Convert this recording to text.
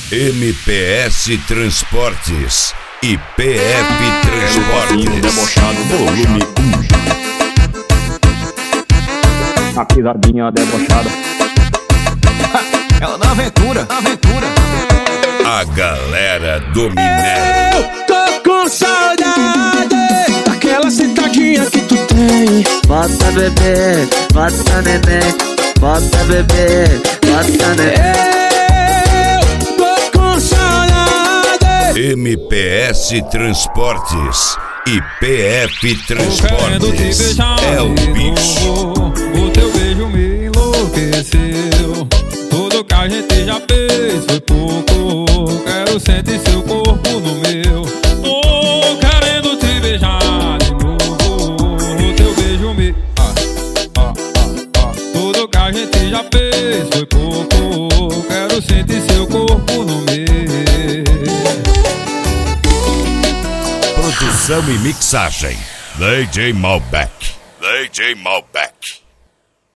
MPS Transportes e PF Transportes. Debochado, volume 1. A pisadinha debochada. Ela na aventura, A galera do minério. Eu tô com saudade daquela sentadinha que tu tem. Bota bebê, bota neném, bota bebê, bota neném. Eu tô com saudade. MPS Transportes e PF Transportes. É o bicho. O teu beijo me enlouqueceu. Tudo que a gente já fez foi pouco. Quero sentir seu corpo no meu. Tô querendo te beijar de novo. O teu beijo me Tudo que a gente já fez foi pouco. Quero sentir seu corpo no meu. Produção e mixagem DJ Malbec. DJ Malbec.